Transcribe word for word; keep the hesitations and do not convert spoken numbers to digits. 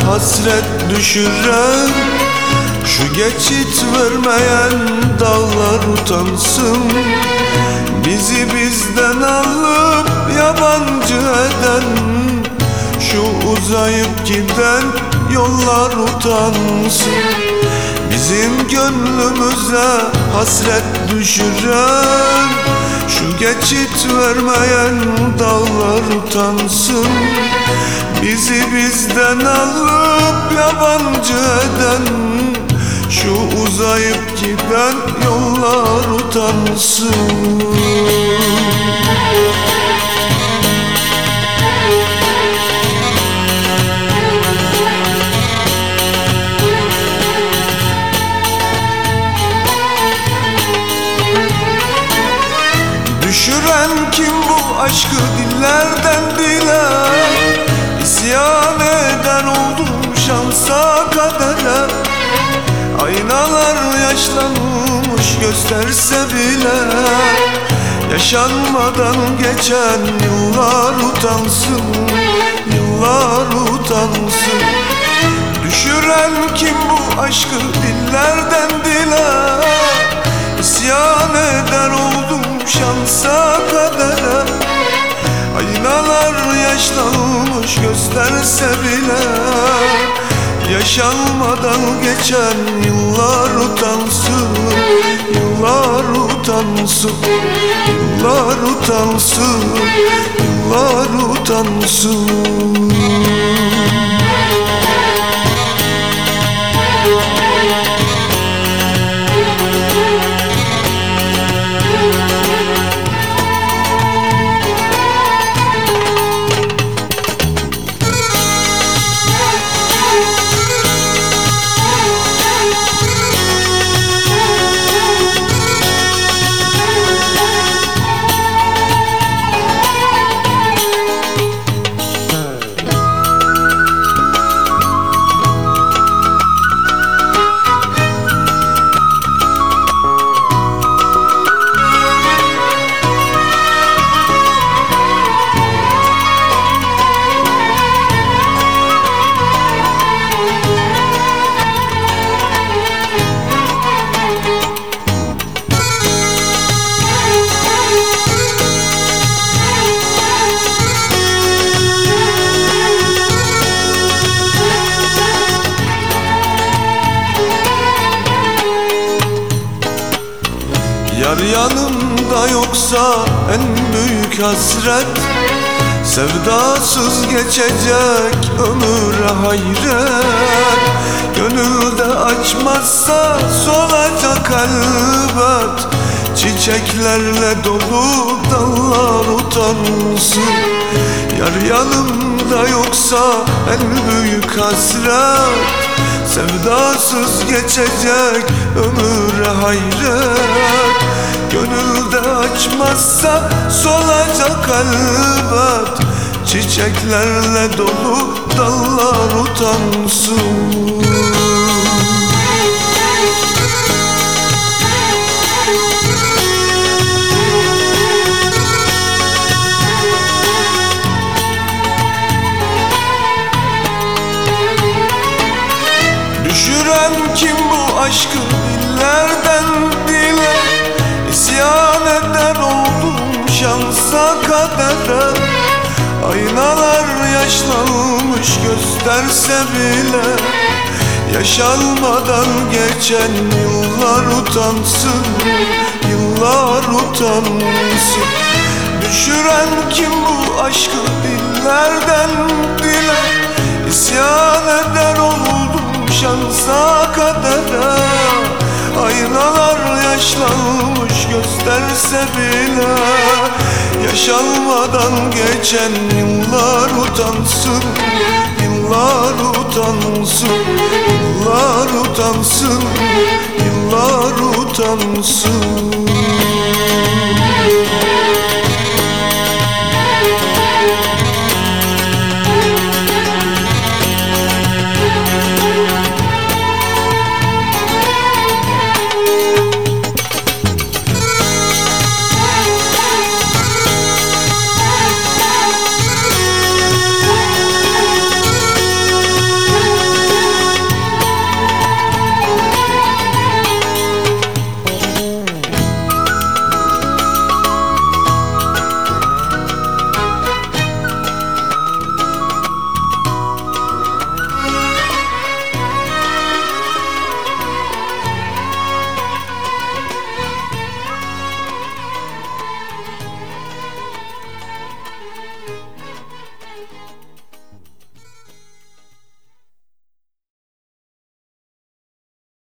hasret düşüren, şu geçit vermeyen dağlar utansın. Bizi bizden alıp yabancı eden, şu uzayıp giden yollar utansın. Bizim gönlümüze hasret düşüren, şu geçit vermeyen dağlar utansın. Bizi bizden alıp yabancı eden, şu uzayıp giden yollar utansın. Düşüren kim bu aşkı dillerden dile? İsyan eden oldum şansa kadere. Aynalar yaşlanmış gösterse bile, yaşanmadan geçen yıllar utansın, yıllar utansın. Düşüren kim bu aşkı dillerden dile? İsyan eder oldum şansa kadere. Aynalar yaşlanmış gösterse bile, yaşanmadan geçen yıllar utansın, yıllar utansın, yıllar utansın, yıllar utansın. Yar yanımda yoksa en büyük hasret, sevdasız geçecek ömür hayret. Gönülde açmazsa solacak elbet, çiçeklerle dolu dallar utansın. Yar yanımda yoksa en büyük hasret, sevdasız geçecek ömür hayret. Gönülde açmazsa solacak elbet, çiçeklerle dolu dallar utansın. Düşüren kim bu aşkı dillerden dile? İsyan eder oldum şansa kadere. Aynalar yaşlanmış gösterse bile, yaşanmadan geçen yıllar utansın, yıllar utansın. Düşüren kim bu aşkı dillerden dile? İsyan eder oldum şansa kadere. Aynalar yaşlanmış gösterse bile, yaşanmadan geçen yıllar utansın, yıllar utansın, yıllar utansın, yıllar utansın.